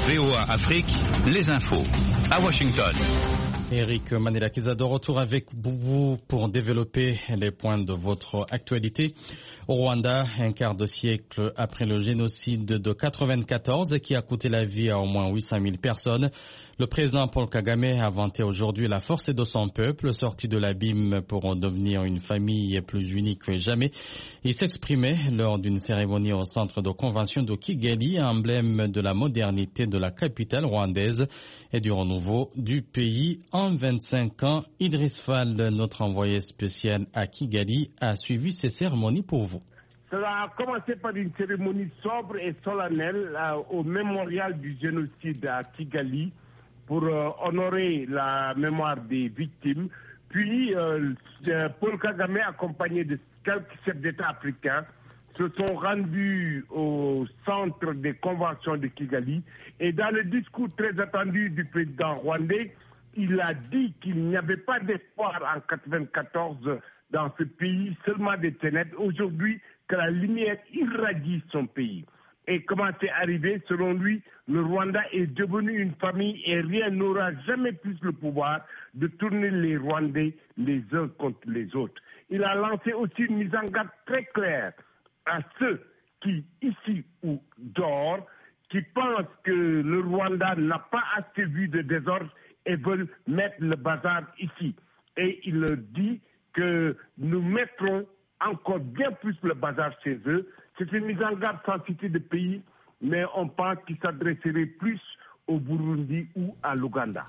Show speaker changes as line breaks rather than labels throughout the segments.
VOA Afrique, les infos. À Washington.
Eric Manelakiza de retour avec vous pour développer les points de votre actualité. Au Rwanda, un quart de siècle après le génocide de 1994 qui a coûté la vie à au moins 800 000 personnes, le président Paul Kagame a vanté aujourd'hui la force de son peuple, sorti de l'abîme pour devenir une famille plus unie que jamais. Il s'exprimait lors d'une cérémonie au centre de convention de Kigali, emblème de la modernité de la capitale rwandaise et du renouveau du pays. En 25 ans, Idriss Fall, notre envoyé spécial à Kigali, a suivi ces cérémonies pour vous.
Cela a commencé par une cérémonie sobre et solennelle au mémorial du génocide à Kigali pour honorer la mémoire des victimes. Puis, Paul Kagame, accompagné de quelques chefs d'État africains, se sont rendus au centre des conventions de Kigali. Et dans le discours très attendu du président rwandais, il a dit qu'il n'y avait pas d'espoir en 1994 dans ce pays, seulement des ténèbres. Aujourd'hui, que la lumière irradie son pays. Et comment c'est arrivé? Selon lui, le Rwanda est devenu une famille et rien n'aura jamais plus le pouvoir de tourner les Rwandais les uns contre les autres. Il a lancé aussi une mise en garde très claire à ceux qui, ici ou dehors, qui pensent que le Rwanda n'a pas assez vu de désordre et veulent mettre le bazar ici. Et il dit que nous mettrons encore bien plus le bazar chez eux. C'est une mise en garde sans citer de pays, mais on pense qu'il s'adresserait plus au Burundi ou à l'Ouganda.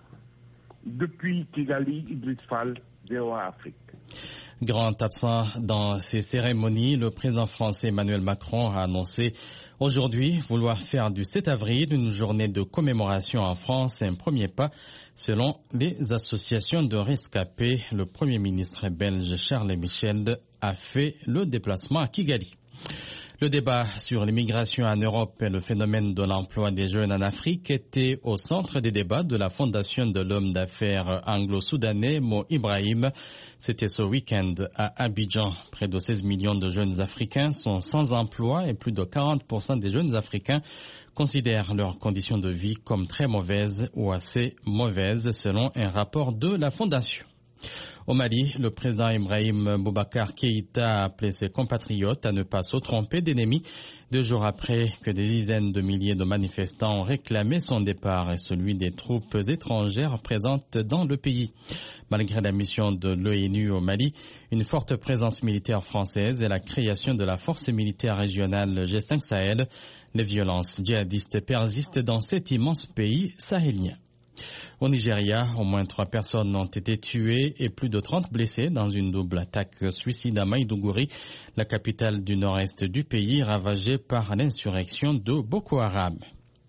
Depuis Kigali, Idriss Fall, VOA Afrique.
Grand absent dans ces cérémonies, le président français Emmanuel Macron a annoncé aujourd'hui vouloir faire du 7 avril une journée de commémoration en France, un premier pas selon les associations de rescapés. Le Premier ministre belge Charles Michel a fait le déplacement à Kigali. Le débat sur l'immigration en Europe et le phénomène de l'emploi des jeunes en Afrique était au centre des débats de la fondation de l'homme d'affaires anglo-soudanais Mo Ibrahim. C'était ce week-end à Abidjan. Près de 16 millions de jeunes Africains sont sans emploi et plus de 40% des jeunes Africains considèrent leurs conditions de vie comme très mauvaises ou assez mauvaises selon un rapport de la fondation. Au Mali, le président Ibrahim Boubacar Keïta a appelé ses compatriotes à ne pas se tromper d'ennemi 2 jours après que des dizaines de milliers de manifestants ont réclamé son départ et celui des troupes étrangères présentes dans le pays. Malgré la mission de l'ONU au Mali, une forte présence militaire française et la création de la force militaire régionale G5 Sahel, les violences djihadistes persistent dans cet immense pays sahélien. Au Nigeria, au moins 3 personnes ont été tuées et plus de 30 blessées dans une double attaque suicide à Maïdougouri, la capitale du nord-est du pays ravagée par l'insurrection de Boko Haram.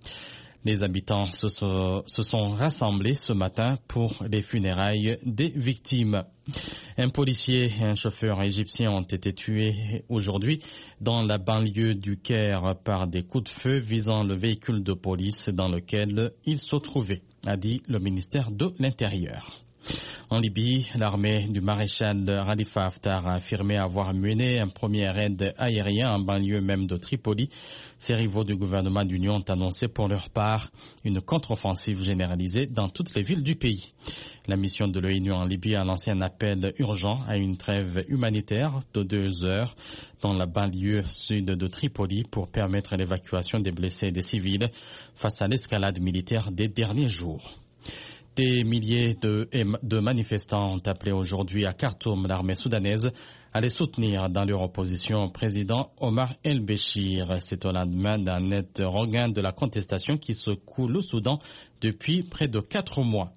Les habitants se sont rassemblés ce matin pour les funérailles des victimes. Un policier et un chauffeur égyptien ont été tués aujourd'hui dans la banlieue du Caire par des coups de feu visant le véhicule de police dans lequel ils se trouvaient, a dit le ministère de l'Intérieur. En Libye, l'armée du maréchal Khalifa Haftar a affirmé avoir mené un premier raid aérien en banlieue même de Tripoli. Ses rivaux du gouvernement d'union ont annoncé pour leur part une contre-offensive généralisée dans toutes les villes du pays. La mission de l'ONU en Libye a lancé un appel urgent à une trêve humanitaire de 2 heures dans la banlieue sud de Tripoli pour permettre l'évacuation des blessés et des civils face à l'escalade militaire des derniers jours. Des milliers de manifestants ont appelé aujourd'hui à Khartoum l'armée soudanaise à les soutenir dans leur opposition au président Omar el-Béchir. C'est au lendemain d'un net regain de la contestation qui secoue le Soudan depuis près de 4 mois.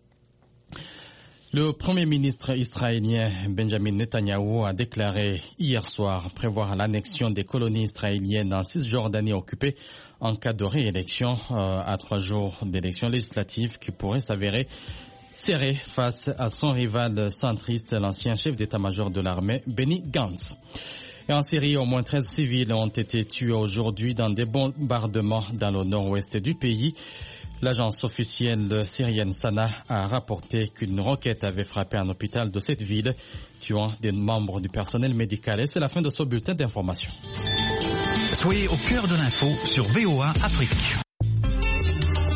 Le Premier ministre israélien Benjamin Netanyahou a déclaré hier soir prévoir l'annexion des colonies israéliennes en Cisjordanie occupée en cas de réélection à 3 jours d'élections législatives qui pourraient s'avérer serrées face à son rival centriste, l'ancien chef d'état-major de l'armée, Benny Gantz. Et en Syrie, au moins 13 civils ont été tués aujourd'hui dans des bombardements dans le nord-ouest du pays. L'agence officielle syrienne Sana a rapporté qu'une roquette avait frappé un hôpital de cette ville, tuant des membres du personnel médical. Et c'est la fin de ce bulletin d'information.
Soyez au cœur de l'info sur VOA Afrique.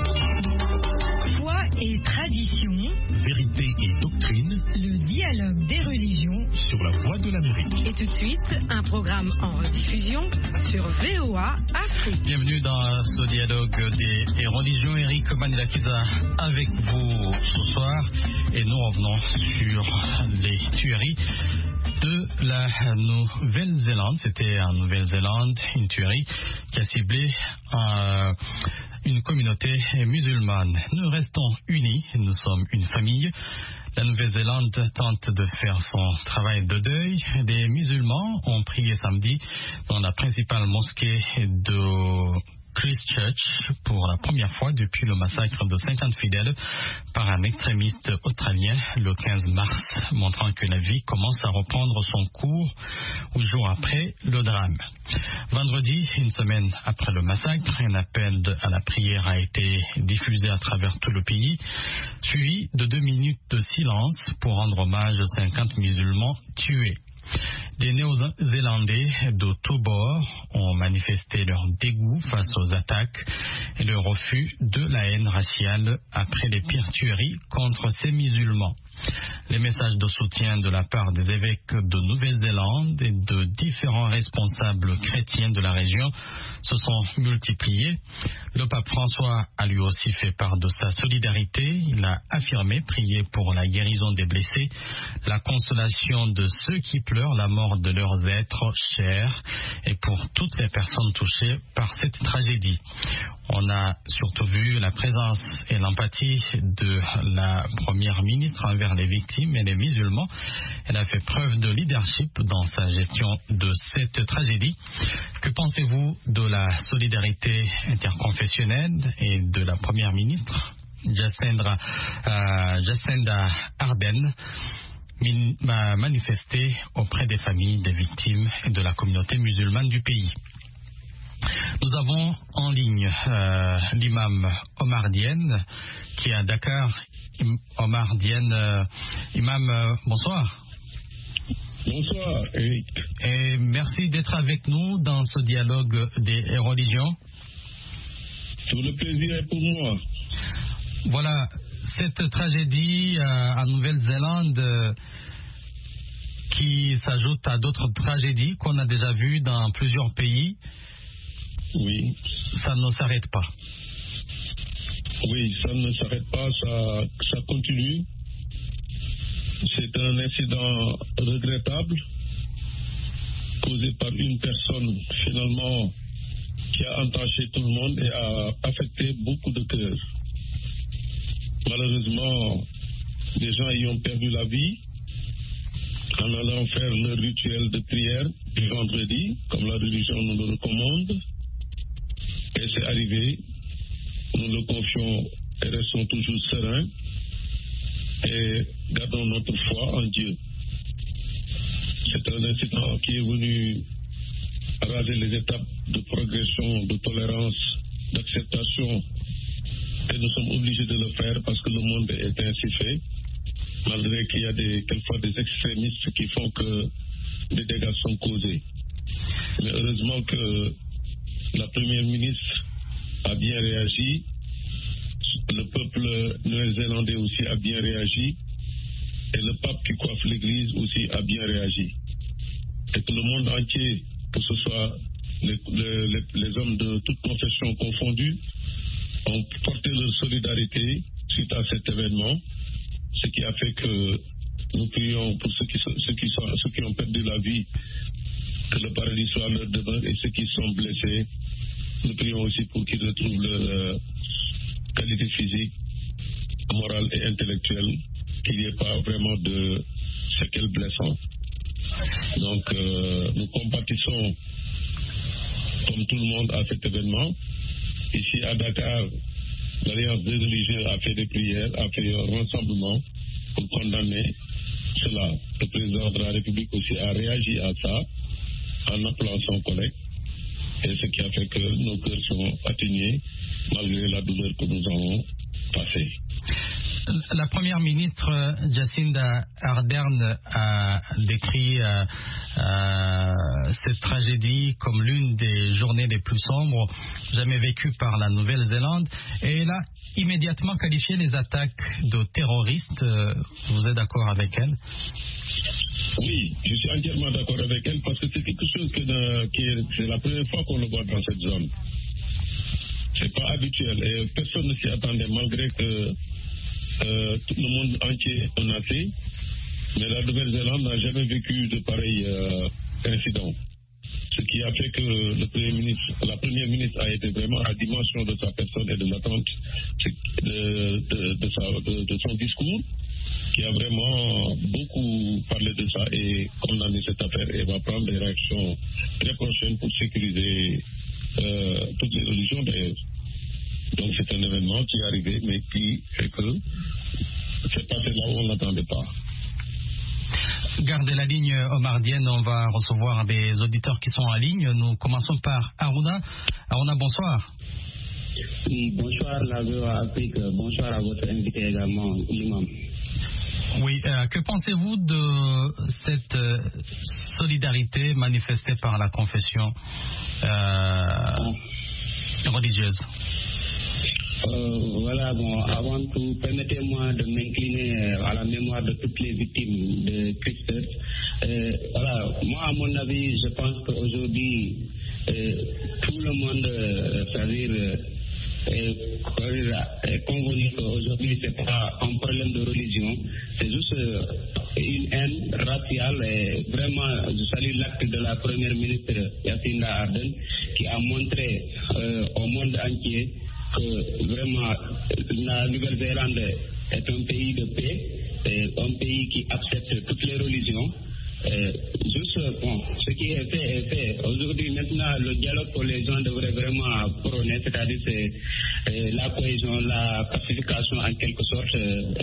vérité et doctrine.
Le dialogue des religions
Sur la Voix de l'Amérique.
Et tout de suite, un programme en rediffusion sur VOA Afrique.
Bienvenue dans ce dialogue des religions. Eric Manilakiza avec vous ce soir. Et nous revenons sur les tueries de la Nouvelle-Zélande. C'était en Nouvelle-Zélande une tuerie qui a ciblé une communauté musulmane. Nous restons unis, nous sommes une famille. La Nouvelle-Zélande tente de faire son travail de deuil. Les musulmans ont prié samedi dans la principale mosquée de Christchurch pour la première fois depuis le massacre de 50 fidèles par un extrémiste australien le 15 mars, montrant que la vie commence à reprendre son cours jours après le drame. Vendredi, une semaine après le massacre, un appel à la prière a été diffusé à travers tout le pays, suivi de 2 minutes de silence pour rendre hommage aux 50 musulmans tués. Des Néo-Zélandais de tous bords ont manifesté leur dégoût face aux attaques et le refus de la haine raciale après les pires tueries contre ces musulmans. Les messages de soutien de la part des évêques de Nouvelle-Zélande et de différents responsables chrétiens de la région se sont multipliés. Le pape François a lui aussi fait part de sa solidarité. Il a affirmé prier pour la guérison des blessés, la consolation de ceux qui pleurent la mort de leurs êtres chers et pour toutes les personnes touchées par cette tragédie. On a surtout vu la présence et l'empathie de la première ministre envers les victimes et les musulmans. Elle a fait preuve de leadership dans sa gestion de cette tragédie. Que pensez-vous de la solidarité interconfessionnelle et de la première ministre Jacinda Ardern m'a manifesté auprès des familles des victimes et de la communauté musulmane du pays. Nous avons en ligne l'imam Omar Diène qui est à Dakar. Omar Diène, imam, bonsoir.
Bonsoir, Eric.
Et merci d'être avec nous dans ce dialogue des religions.
Tout le plaisir est pour moi.
Voilà, cette tragédie en Nouvelle-Zélande qui s'ajoute à d'autres tragédies qu'on a déjà vues dans plusieurs pays.
Oui.
Ça ne s'arrête pas.
Oui, ça ne s'arrête pas, ça continue. C'est un incident regrettable causé par une personne finalement qui a entaché tout le monde et a affecté beaucoup de cœurs. Malheureusement, des gens y ont perdu la vie en allant faire leur rituel de prière du vendredi, comme la religion nous le recommande. Et c'est arrivé. Nous le confions et restons toujours sereins et gardons notre foi en Dieu. C'est un incident qui est venu raser les étapes de progression, de tolérance, d'acceptation et nous sommes obligés de le faire parce que le monde est ainsi fait, malgré qu'il y a quelquefois des extrémistes qui font que des dégâts sont causés. Mais heureusement que la première ministre a bien réagi, le peuple néo-zélandais aussi a bien réagi, et le pape qui coiffe l'église aussi a bien réagi. Et que le monde entier, que ce soit les hommes de toutes confessions confondues, ont porté leur solidarité suite à cet événement, ce qui a fait que nous prions pour ceux qui ont perdu la vie, que le paradis soit leur demeure, et ceux qui sont blessés, nous prions aussi pour qu'ils retrouvent leur qualité physique, morale et intellectuelle, qu'il n'y ait pas vraiment de séquelles blessantes. Donc, nous compatissons comme tout le monde à cet événement. Ici à Dakar, l'Alliance des religieux a fait des prières, a fait un rassemblement pour condamner cela. Le président de la République aussi a réagi à ça en appelant son collègue, et ce qui a fait que nos cœurs sont atteignés malgré la douleur que nous avons passée.
La première ministre Jacinda Ardern a décrit cette tragédie comme l'une des journées les plus sombres jamais vécues par la Nouvelle-Zélande, et elle a immédiatement qualifier les attaques de terroristes. Vous êtes d'accord avec elle?
Oui, je suis entièrement d'accord avec elle parce que c'est quelque chose c'est la première fois qu'on le voit dans cette zone. C'est pas habituel et personne ne s'y attendait malgré que tout le monde entier en a fait. Mais la Nouvelle-Zélande n'a jamais vécu de pareil incident. Ce qui a fait que la première ministre a été vraiment à la dimension de sa personne et de l'attente de son discours, qui a vraiment beaucoup parlé de ça et condamné cette affaire et va prendre des réactions très prochaines pour sécuriser toutes les religions d'ailleurs. Donc c'est un événement qui est arrivé mais qui fait que c'est passé là où on n'attendait pas.
Gardez la ligne omardienne, on va recevoir des auditeurs qui sont en ligne. Nous commençons par Aruna. Aruna, bonsoir.
Oui, bonsoir la VOA Afrique, bonsoir à votre invité également, l'imam.
Oui, que pensez-vous de cette solidarité manifestée par la confession religieuse?
Voilà, bon, avant tout, permettez-moi de m'incliner à la mémoire de toutes les victimes de Christchurch. Voilà, moi, à mon avis, je pense qu'aujourd'hui, tout le monde, c'est-à-dire, convenu qu'aujourd'hui, c'est pas un problème de religion, c'est juste une haine raciale. Et vraiment, je salue l'acte de la première ministre Jacinda Ardern qui a montré au monde entier que vraiment la Nouvelle-Zélande est un pays de paix, un pays qui accepte toutes les religions. Ce qui est fait est fait. Aujourd'hui, maintenant, le dialogue que les gens devraient vraiment prôner, c'est-à-dire c'est la cohésion, la pacification en quelque sorte.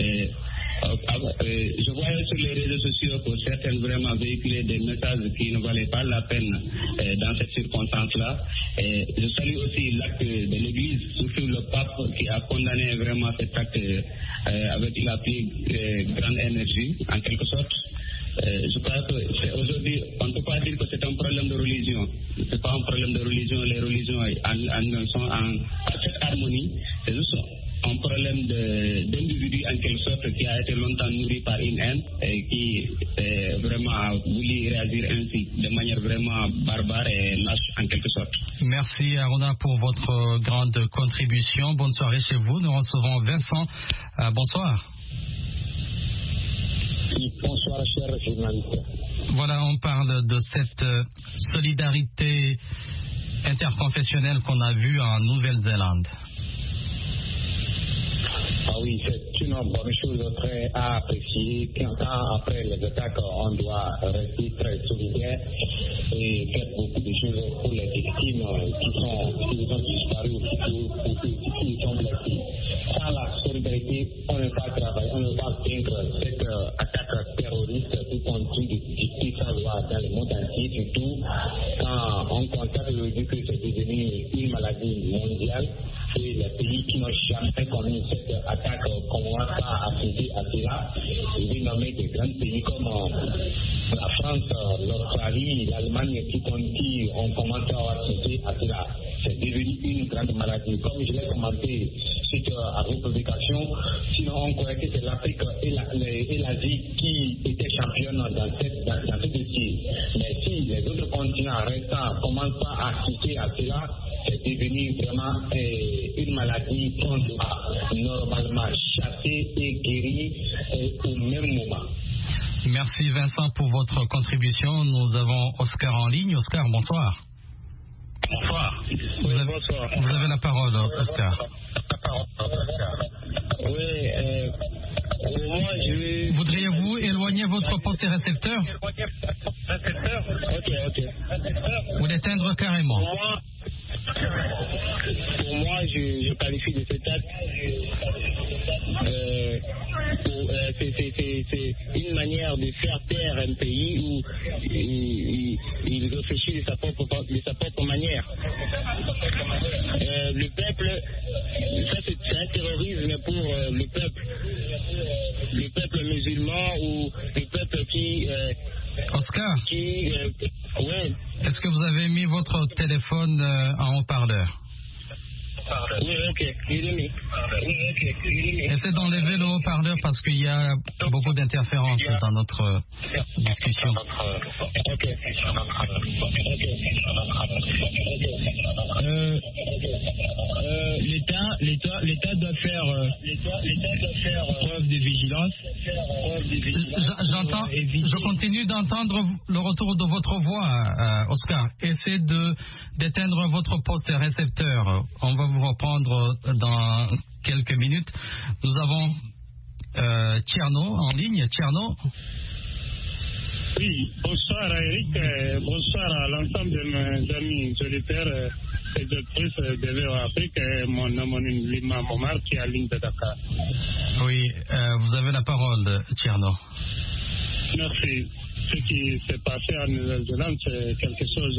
Je voyais sur les réseaux sociaux que certaines vraiment véhiculaient des messages qui ne valaient pas la peine dans cette circonstance-là. Je salue aussi l'acte de l'Église, surtout le pape qui a condamné vraiment cet acte avec la plus grande énergie, en quelque sorte. Je crois que aujourd'hui, on ne peut pas dire que c'est un problème de religion. Ce n'est pas un problème de religion. Les religions sont en parfaite harmonie. C'est juste un problème d'individu en quelque sorte qui a été longtemps nourri par une haine et qui vraiment a voulu réagir ainsi de manière vraiment barbare et lâche en quelque sorte.
Merci Aruna pour votre grande contribution. Bonne soirée chez vous. Nous recevons Vincent. Bonsoir.
Bonsoir, chers journalistes.
Voilà, on parle de cette solidarité interconfessionnelle qu'on a vue en Nouvelle-Zélande.
Ah oui, c'est une bonne chose très à apprécier. Quand après les attaques, on doit rester très solidaire et faire beaucoup de choses pour les victimes qui ont disparu ou qui sont blessés. Sans la solidarité, on ne va pas travailler, on ne va pas vaincre cette attaque terroriste qui continue de dicter sa loi dans le monde entier, surtout quand on constate aujourd'hui que c'est devenu une maladie mondiale et les pays qui n'ont jamais connu cette attaque commencent à assister à cela. Je vais nommer des grands pays comme la France, l'Australie, l'Allemagne qui ont commencé à assister à cela. C'est devenu une grande maladie. Comme je l'ai commenté suite à vos publications, sinon on croyait que c'est l'Afrique et l'Asie qui étaient championnes dans ce dossier. Mais si les autres continents restants commencent pas à assister à cela, c'est devenu vraiment une maladie qu'on doit normalement chasser et guérir au même moment.
Merci Vincent pour votre contribution. Nous avons Oscar en ligne. Oscar, bonsoir.
Bonsoir.
Bonsoir. Vous avez la parole, Oscar.
Oui, moi je...
Voudriez-vous éloigner votre poste récepteur?
Ok.
Ou l'éteindre carrément?
Pour moi, je qualifie de cet acte. C'est une manière de faire taire un pays où il réfléchit de sa propre manière. Le peuple, ça c'est un terrorisme pour le peuple musulman ou le peuple qui...
Oscar,
ouais.
Est-ce que vous avez mis votre téléphone en haut-parleur?
Oui, ok.
Essayez d'enlever le haut-parleur parce qu'il y a beaucoup d'interférences dans notre discussion.
L'État doit faire preuve de vigilance.
Je continue d'entendre le retour de votre voix, Oscar. Essayez d'éteindre votre poste récepteur. On va vous reprendre dans quelques minutes. Nous avons Tcherno en ligne. Tcherno.
Oui, bonsoir à Eric, bonsoir à l'ensemble de mes amis auditeurs et auditrices de VOA Afrique et mon homonyme Lima Momar qui est à ligne de Dakar.
Oui, vous avez la parole, Tcherno.
Merci. Ce qui s'est passé en Nouvelle-Zélande, c'est quelque chose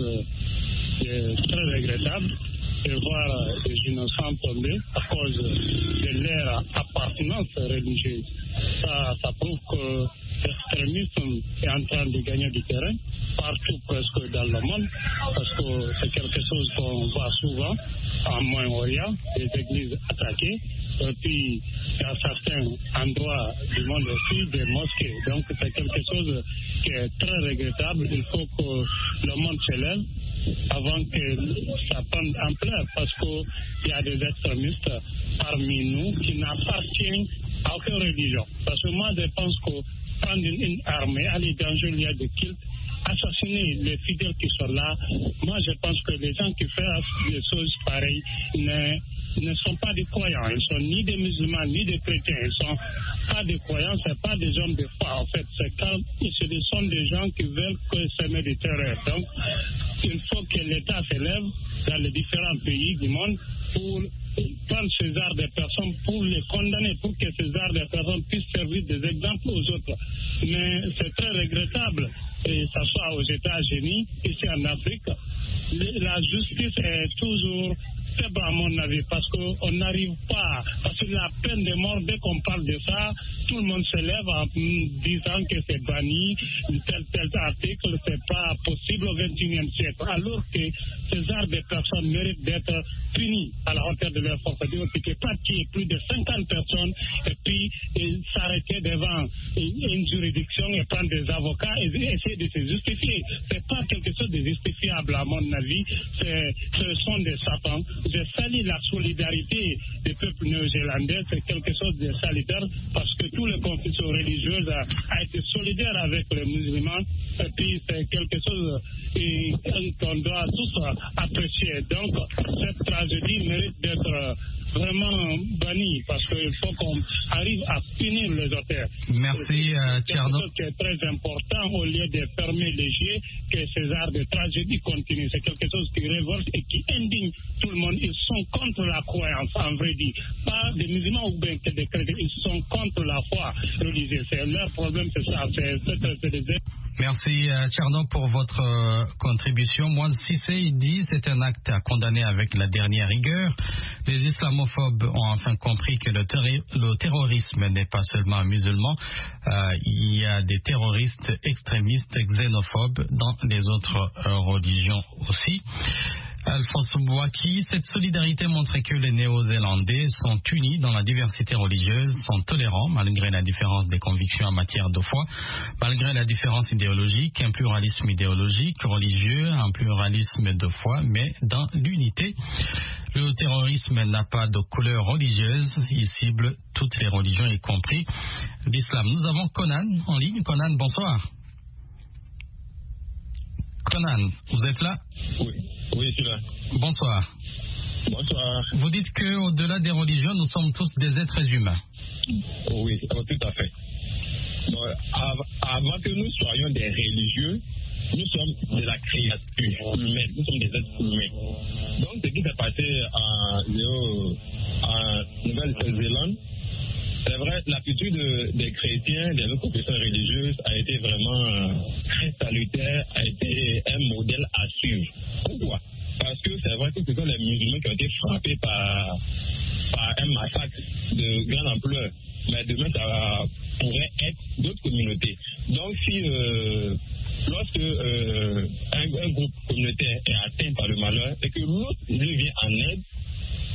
de très regrettable de voir des innocents tomber à cause de leur appartenance religieuse. Ça prouve que l'extrémisme est en train de gagner du terrain partout presque dans le monde, parce que c'est quelque chose qu'on voit souvent en Moyen-Orient, des églises attaquées, et puis à certains endroits du monde aussi, des mosquées. Donc c'est quelque chose qui est très regrettable. Il faut que le monde se lève avant que ça prenne ampleur, parce qu'il y a des extrémistes parmi nous qui n'appartiennent à aucune religion. Parce que moi je pense que prendre une armée, aller dans un lieu de culte, assassiner les fidèles qui sont là, moi je pense que les gens qui font des choses pareilles ne sont pas des croyants. Ils sont ni des musulmans ni des chrétiens. Ils sont pas des croyants, c'est pas des hommes de foi. En fait, ce sont des gens qui veulent semer du terreur. Donc, il faut que l'État se lève dans les différents pays du monde pour prendre ces arts de personnes, pour les condamner, pour que ces arts de personnes puissent servir des exemples aux autres. Mais c'est très regrettable, et ça soit aux États-Unis, ici en Afrique, la justice est toujours faible à mon avis, parce qu'on n'arrive pas, parce que la peine de mort, dès qu'on parle de ça, tout le monde se lève en disant que c'est banni, tel article, c'est pas possible au XXIe siècle, alors que ces arts de personnes méritent d'être punis à la hauteur de leur force. On ne peut pas tuer plus de 50 personnes et puis s'arrêter devant une juridiction et prendre des avocats et essayer de se justifier. C'est pas quelque chose de justifiable à mon avis, ce sont des satans. Je salue la solidarité des peuples néo-zélandais, c'est quelque chose de salutaire parce que tous les confessions religieuses a été solidaire avec les musulmans, et puis c'est quelque chose qu'on doit tous apprécier. Donc cette tragédie mérite d'être vraiment bannie parce qu'il faut qu'on arrive à punir les auteurs.
Merci Tcherno.
C'est quelque chose qui est très important au lieu de fermer les yeux, que ces arts de tragédie continuent. C'est quelque chose qui révolte et qui indigne tout le monde. Ils sont contre la croyance, en vrai dit. Pas des musulmans ou bien que des chrétiens. Ils sont contre la foi religieuse. C'est leur problème, c'est ça.
Merci Tcherno pour votre contribution. Moi, Cissé dit c'est un acte à condamner avec la dernière rigueur. Les islamophobes ont enfin compris que le terrorisme n'est pas seulement musulman. Il y a des terroristes extrémistes, xénophobes dans les autres religions aussi. Alphonse Bouaki, cette solidarité montrait que les Néo-Zélandais sont unis dans la diversité religieuse, sont tolérants malgré la différence des convictions en matière de foi, malgré la différence idéologique, un pluralisme idéologique, religieux, un pluralisme de foi, mais dans l'unité. Le terrorisme n'a pas de couleur religieuse, il cible toutes les religions, y compris l'islam. Nous avons Conan en ligne. Conan, bonsoir. Conan, vous êtes là?
Oui, je suis là.
Bonsoir.
Bonsoir.
Vous dites qu'au-delà des religions, nous sommes tous des êtres humains.
Oui, tout à fait. Donc, avant que nous soyons des religieux, nous sommes de la créature humaine, nous sommes des êtres humains. Donc, ce qui s'est passé en Nouvelle-Zélande, c'est vrai, l'attitude des chrétiens, des autres confessions religieuses a été vraiment très salutaire, a été un modèle à suivre. Pourquoi? Parce que c'est vrai que ce sont les musulmans qui ont été frappés par un massacre de grande ampleur. Mais demain, ça pourrait être d'autres communautés. Donc, si lorsque un groupe communautaire est atteint par le malheur et que l'autre lui vient en aide,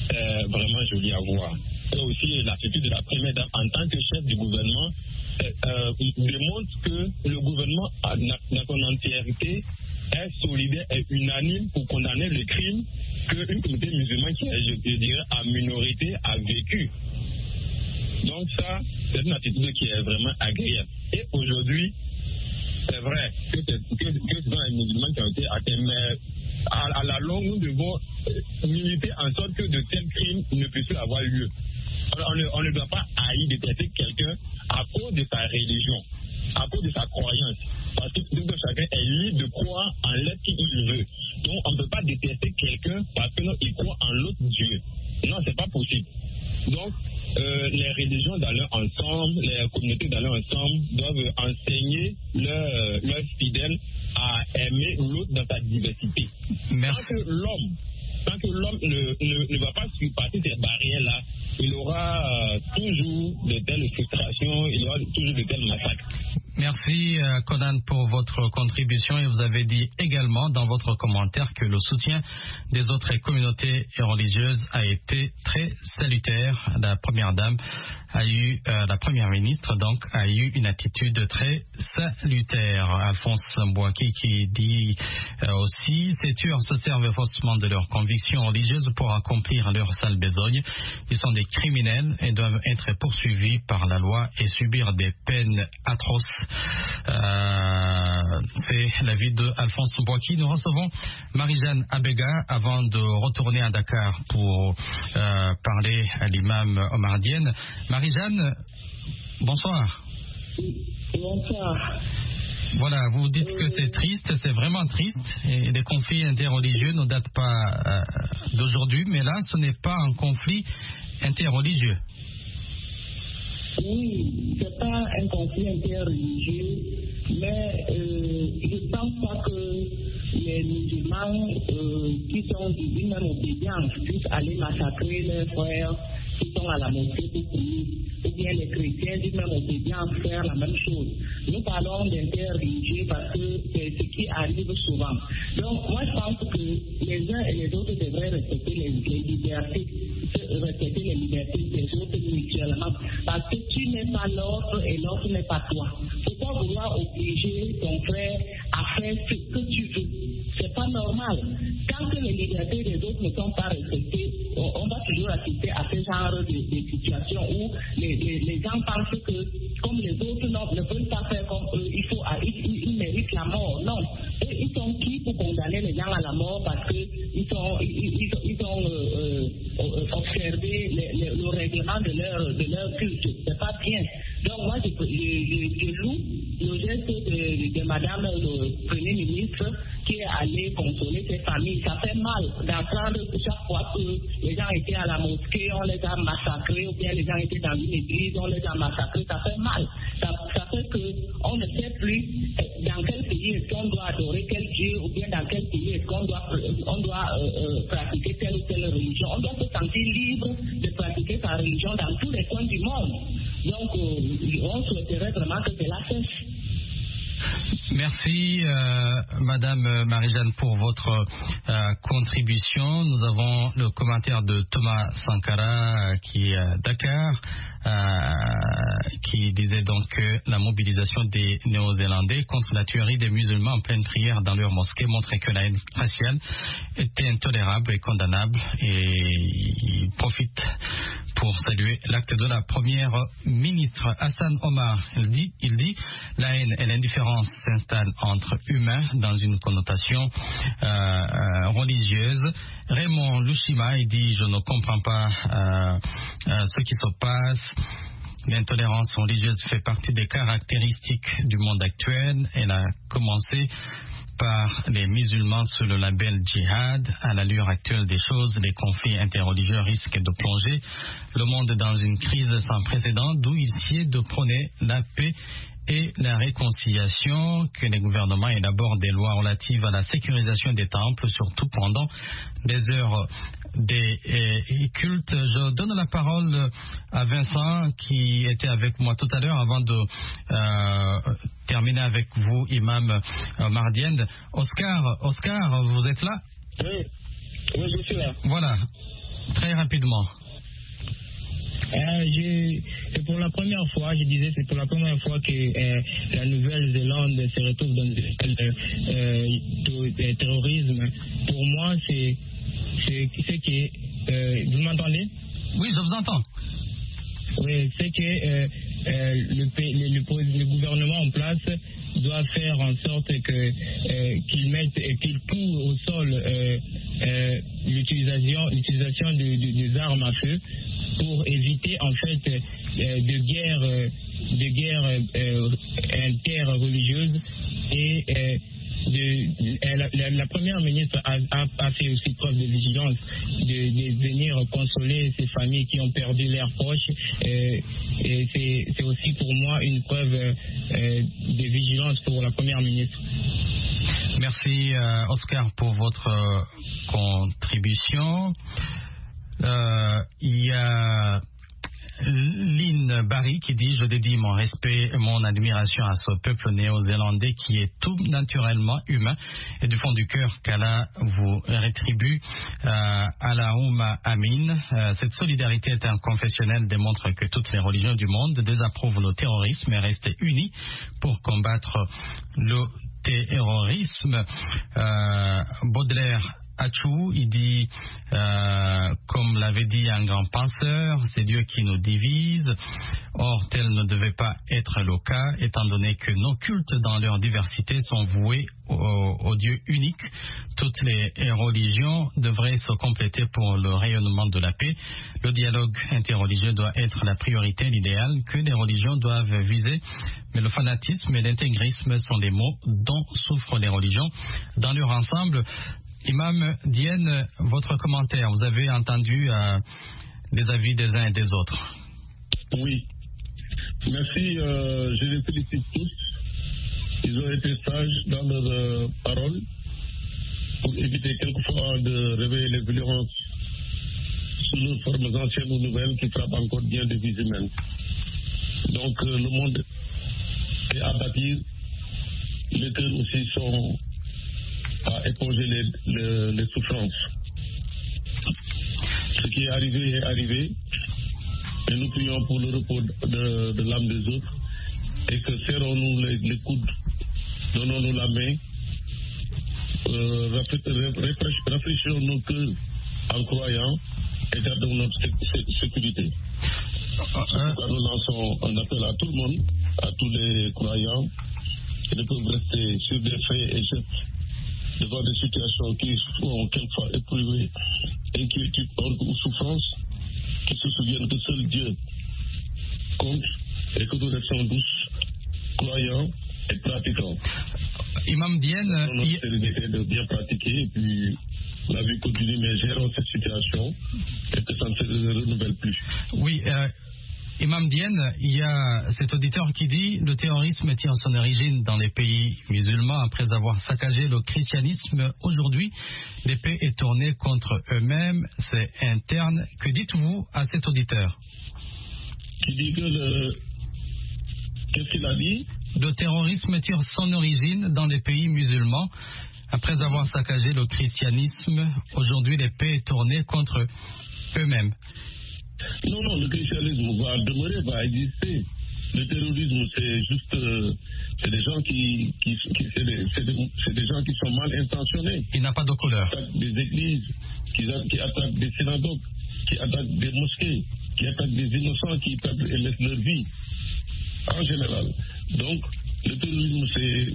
vraiment joli à voir. Et aussi l'attitude de la première dame en tant que chef du gouvernement démontre que le gouvernement dans son entièreté est solidaire et unanime pour condamner le crime qu'une communauté musulmane qui est, je dirais, en minorité a vécu. Donc ça, c'est une attitude qui est vraiment agréable. Et aujourd'hui, c'est vrai que ce sont les musulmans qui ont été atteints, mais à la longue, nous devons militer en sorte que de tels crimes ne puissent plus avoir lieu. On ne doit pas haïr, détester quelqu'un à cause de sa religion, à cause de sa croyance. Parce que chacun est libre de croire en l'être qu'il veut. Donc on ne peut pas détester quelqu'un parce qu'il croit en l'autre Dieu. Non, c'est pas possible. Donc, les religions dans leur ensemble, les communautés dans leur ensemble doivent enseigner leurs fidèles à aimer l'autre dans sa diversité.
Merci.
Tant que l'homme ne va pas surpasser ces barrières-là, il aura toujours de telles frustrations, il aura toujours de tels massacres.
Merci Conan pour votre contribution et vous avez dit également dans votre commentaire que le soutien des autres communautés religieuses a été très salutaire. La première dame la première ministre donc a eu une attitude très salutaire. Alphonse Mbouaki qui dit aussi ces tueurs se servent faussement de leurs convictions religieuses pour accomplir leur sale besogne. Ils sont des criminels et doivent être poursuivis par la loi et subir des peines atroces. C'est l'avis de Alphonse Mbouaki. Nous recevons Marie-Jeanne Abega avant de retourner à Dakar pour parler à l'imam Omar Diène. Marie-Jeanne, bonsoir.
Bonsoir.
Voilà, vous dites que c'est triste, c'est vraiment triste, et les conflits interreligieux ne datent pas d'aujourd'hui, mais là, ce n'est pas un conflit interreligieux.
Oui, c'est pas un conflit interreligieux, mais je ne pense pas que les musulmans qui sont d'une même obédience puissent aller massacrer leurs frères qui sont à la mosquée pour prier, ou bien les chrétiens d'une même obédience faire la même chose. Nous parlons d'interreligieux parce que c'est ce qui arrive souvent. Donc, moi, je pense que les uns et les autres devraient respecter les libertés, respecter les libertés des autres mutuellement, parce que tu n'es pas l'autre et l'autre n'est pas toi. Pourquoi vouloir obliger ton frère à faire ce que tu veux? C'est pas normal. Tant que les libertés des autres ne sont pas respectées, on va toujours assister à ce genre de situations où les gens pensent que comme les autres ne veulent pas faire comme eux, ils méritent la mort. Non. Et ils sont qui pour condamner les gens à la mort parce qu'ils ont observé le règlement de leur culte. C'est pas bien. Donc moi, je loue le geste de Madame le Premier ministre qui est allé consoler ses familles. Ça fait mal d'apprendre que chaque fois que les gens étaient à la mosquée, on les a massacrés, ou bien les gens étaient dans une église, on les a massacrés. Ça fait mal. Ça fait qu'on ne sait plus dans quel pays est-ce qu'on doit adorer quel Dieu, ou bien dans quel pays est-ce qu'on doit pratiquer telle ou telle religion. On doit se sentir libre de pratiquer sa religion dans tous les coins du monde. Donc, on souhaiterait vraiment que cela cesse.
Merci Madame Marie-Jeanne pour votre contribution. Nous avons le commentaire de Thomas Sankara qui est à Dakar, qui disait donc que la mobilisation des Néo-Zélandais contre la tuerie des musulmans en pleine prière dans leur mosquée montrait que la haine raciale était intolérable et condamnable, et il profite pour saluer l'acte de la première ministre. Hassan Omar, il dit la haine et l'indifférence s'installent entre humains dans une connotation religieuse. Raymond Lushima, il dit je ne comprends pas ce qui se passe. L'intolérance religieuse fait partie des caractéristiques du monde actuel. Elle a commencé par les musulmans sous le label djihad. À l'allure actuelle des choses, les conflits interreligieux risquent de plonger le monde dans une crise sans précédent, d'où il sied de prôner la paix et la réconciliation, que les gouvernements élaborent des lois relatives à la sécurisation des temples, surtout pendant les heures des cultes. Je donne la parole à Vincent qui était avec moi tout à l'heure avant de terminer avec vous, Imam Omar Diène. Oscar, vous êtes là?
Oui, je suis là.
Voilà. Très rapidement.
C'est pour la première fois, je disais, c'est pour la première fois que la Nouvelle-Zélande se retrouve dans le terrorisme. Pour moi, c'est que... vous m'entendez?
Oui, je vous entends.
Oui, c'est que le gouvernement en place doit faire en sorte qu'il couvre au sol l'utilisation des armes à feu pour éviter en fait de guerres interreligieuses et la première ministre a fait aussi preuve de vigilance de venir consoler ces familles qui ont perdu leurs proches et c'est aussi pour moi une preuve de vigilance pour la première ministre.
Merci Oscar pour votre contribution. Il y a Lynn Barry qui dit: je dédie mon respect et mon admiration à ce peuple néo-zélandais qui est tout naturellement humain et du fond du cœur qu'Allah vous rétribue. Allahumma amin. Cette solidarité interconfessionnelle démontre que toutes les religions du monde désapprouvent le terrorisme et restent unies pour combattre le terrorisme. Baudelaire Achou, il dit, comme l'avait dit un grand penseur, c'est Dieu qui nous divise. Or, tel ne devait pas être le cas, étant donné que nos cultes dans leur diversité sont voués au Dieu unique. Toutes les religions devraient se compléter pour le rayonnement de la paix. Le dialogue interreligieux doit être la priorité, l'idéal que les religions doivent viser. Mais le fanatisme et l'intégrisme sont les maux dont souffrent les religions dans leur ensemble. Imam Diène, votre commentaire, vous avez entendu les avis des uns et des autres.
Oui, merci, je les félicite tous. Ils ont été sages dans leurs paroles pour éviter quelquefois de réveiller les violences sous leurs formes anciennes ou nouvelles qui frappent encore bien des vies humaines. Donc le monde est à bâtir, les cœurs aussi sont à éponger les souffrances. Ce qui est arrivé, et nous prions pour le repos de l'âme des autres, et que serrons-nous les coudes, donnons-nous la main, rafraîchissons nos cœurs en croyant et gardons notre sécurité. Nous lançons un appel à tout le monde, à tous les croyants, qui ne peuvent rester sur des faits et gestes devant des situations qui sont quelquefois éprouvées, inquiétudes ou souffrances, qui se souviennent que seul Dieu compte et que nous restons douces, croyants et pratiquants.
Imam Diène,
notre sérénité de bien pratiquer et puis la vie continue, mais gérons cette situation et que ça ne se renouvelle plus.
Oui, Imam Diène, il y a cet auditeur qui dit: le terrorisme tire son origine dans les pays musulmans après avoir saccagé le christianisme. Aujourd'hui, l'épée est tournée contre eux-mêmes, c'est interne. Que dites-vous à cet auditeur?
Qui dit que qu'est-ce qu'il a dit?
Le terrorisme tire son origine dans les pays musulmans après avoir saccagé le christianisme. Aujourd'hui, l'épée est tournée contre eux-mêmes.
Non, le christianisme va demeurer, va exister. Le terrorisme, c'est juste, c'est des gens c'est des gens qui sont mal intentionnés.
Il n'a pas de couleur.
Qui attaquent des églises, qui attaquent des synagogues, qui attaquent des mosquées, qui attaquent des innocents qui perdent et laissent leur vie, en général. Donc, le terrorisme,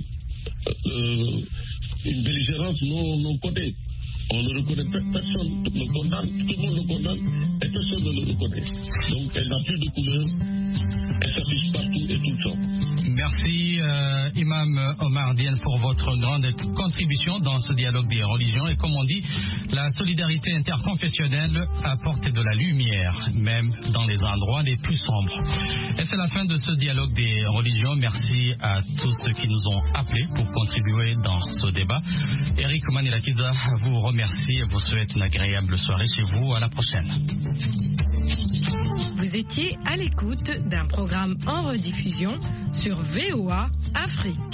c'est une belligérance non codée. On ne reconnaît personne, le condamne, tout le monde le condamne et personne ne le reconnaît. Donc elle n'a plus de couleur, elle s'affiche partout et tout le temps.
Merci Imam Omar Diène pour votre grande contribution dans ce dialogue des religions. Et comme on dit, la solidarité interconfessionnelle apporte de la lumière, même dans les endroits les plus sombres. Et c'est la fin de ce dialogue des religions. Merci à tous ceux qui nous ont appelés pour contribuer dans ce débat. Eric Manilakiza vous remercie et vous souhaite une agréable soirée chez vous. À la prochaine.
Vous étiez à l'écoute d'un programme en rediffusion sur VOA Afrique.